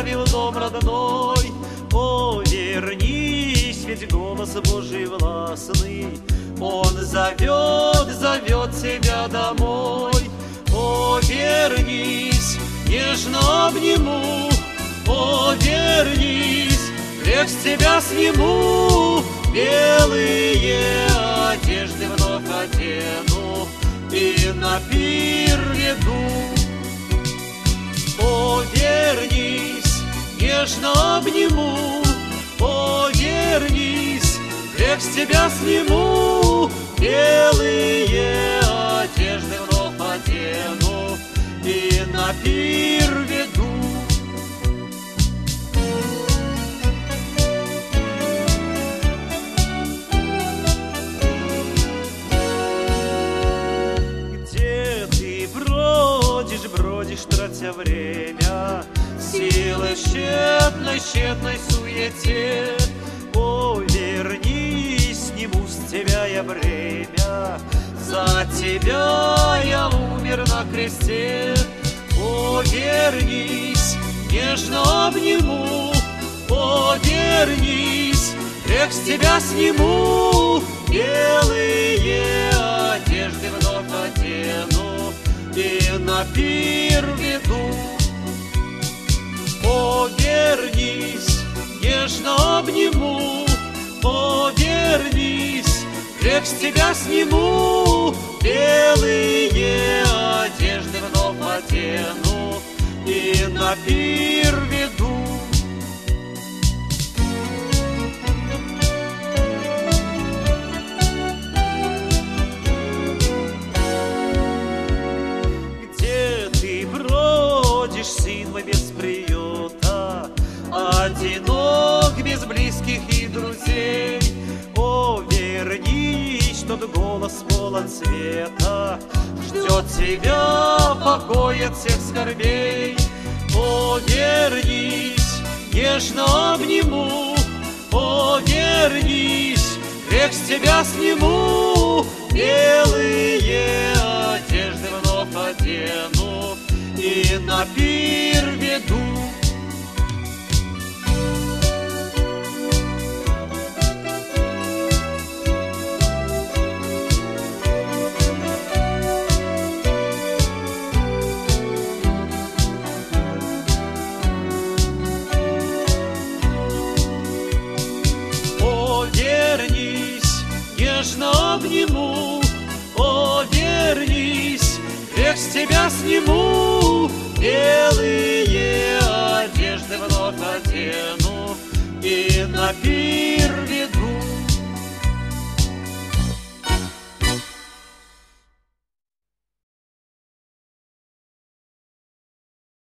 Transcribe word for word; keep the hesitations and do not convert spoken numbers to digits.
оставил дом родной. О, вернись, ведь голос Божий властный, Он зовет, зовет тебя домой. О, вернись, нежно обниму, о, вернись, грех с тебя сниму, белые одежды вновь одену и на пир веду. О, вернись, нежно обниму, о, вернись, грех с тебя сниму, белые одежды вновь одену и на пир веду. Бродишь, тратя время, силы в тщетной, тщетной суете. О, вернись, сниму с тебя я бремя, за тебя я умер на кресте. О, вернись, нежно обниму, о, вернись, грех с тебя сниму, белые одежды вновь одену и на пир веду. О, вернись, нежно обниму, о, вернись, грех с тебя сниму, белые одежды вновь одену и на пир веду. Сын мой без приюта, одинок, без близких и друзей. О, вернись, тот голос полон света, ждет тебя покой от всех скорбей. О, вернись, нежно обниму, о, вернись, грех с тебя сниму, белые одежды вновь одену и на пир веду. О, вернись, нежно обниму, о, вернись, грех с тебя сниму, белые одежды вновь одену и на пир веду.